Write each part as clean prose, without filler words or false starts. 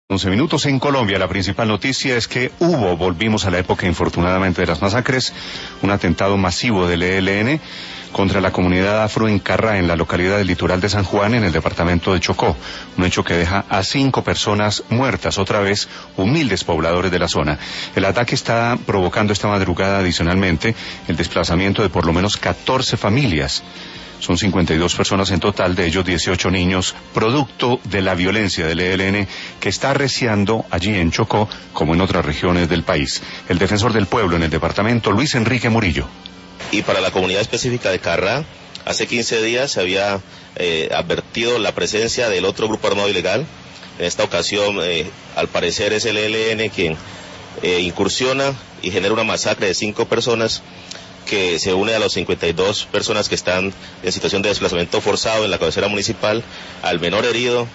11 minutos en Colombia. La principal noticia es que volvimos a la época infortunadamente de las masacres, un atentado masivo del ELN contra la comunidad afro en Carrá, en la localidad del litoral de San Juan, en el departamento de Chocó. Un hecho que deja a 5 personas muertas, otra vez humildes pobladores de la zona. El ataque está provocando esta madrugada adicionalmente el desplazamiento de por lo menos 14 familias. Son 52 personas en total, de ellos 18 niños, producto de la violencia del ELN que está arreciando allí en Chocó, como en otras regiones del país. El defensor del pueblo en el departamento, Luis Enrique Murillo. Y para la comunidad específica de Carrá, hace 15 días se había advertido la presencia del otro grupo armado ilegal. En esta ocasión, al parecer es el ELN quien incursiona y genera una masacre de 5 personas, que se une a los 52 personas que están en situación de desplazamiento forzado en la cabecera municipal, al menor herido,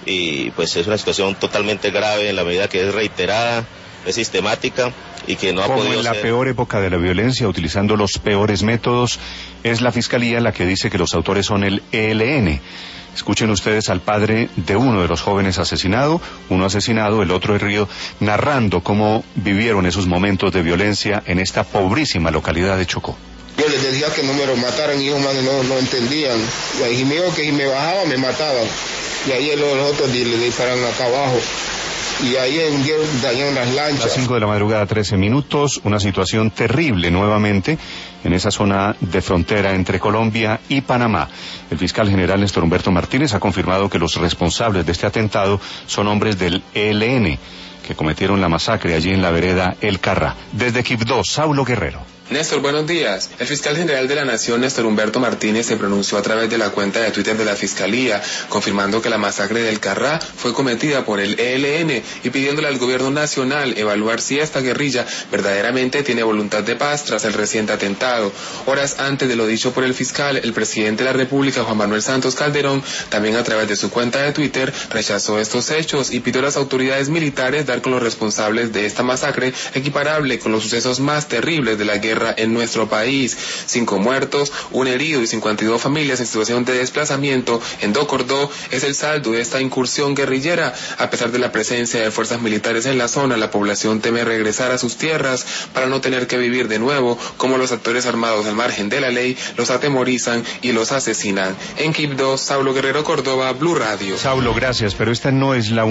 y pues es una situación totalmente grave en la medida que es reiterada, es sistemática y que no ha podido ser. Como en la peor época de la violencia, utilizando los peores métodos, es la Fiscalía la que dice que los autores son el ELN. Escuchen ustedes al padre de uno de los jóvenes asesinado, uno asesinado, el otro herido, narrando cómo vivieron esos momentos de violencia en esta pobrísima localidad de Chocó. Yo les decía que no me lo mataran y ellos no entendían. Y ahí me dijo que si me bajaba me mataban. Y ahí los otros le dispararon acá abajo. Y ahí dañaron las lanchas. A las 5 de la madrugada, 13 minutos, una situación terrible nuevamente en esa zona de frontera entre Colombia y Panamá. El fiscal general Néstor Humberto Martínez ha confirmado que los responsables de este atentado son hombres del ELN, que cometieron la masacre allí en la vereda El Carrá. Desde Quibdó, Saulo Guerrero. Néstor, buenos días. El fiscal general de la Nación, Néstor Humberto Martínez, se pronunció a través de la cuenta de Twitter de la Fiscalía, confirmando que la masacre del Carrá fue cometida por el ELN y pidiéndole al gobierno nacional evaluar si esta guerrilla verdaderamente tiene voluntad de paz tras el reciente atentado. Horas antes de lo dicho por el fiscal, el presidente de la República, Juan Manuel Santos Calderón, también a través de su cuenta de Twitter, rechazó estos hechos y pidió a las autoridades militares dar con los responsables de esta masacre, equiparable con los sucesos más terribles de la guerra en nuestro país. 5 muertos, 1 herido y 52 familias en situación de desplazamiento en Docordó es el saldo de esta incursión guerrillera. A pesar de la presencia de fuerzas militares en la zona, la población teme regresar a sus tierras para no tener que vivir de nuevo como los actores armados al margen de la ley los atemorizan y los asesinan. En Quibdó, Saulo Guerrero, Córdoba, Blue Radio. Saulo, gracias, pero esta no es la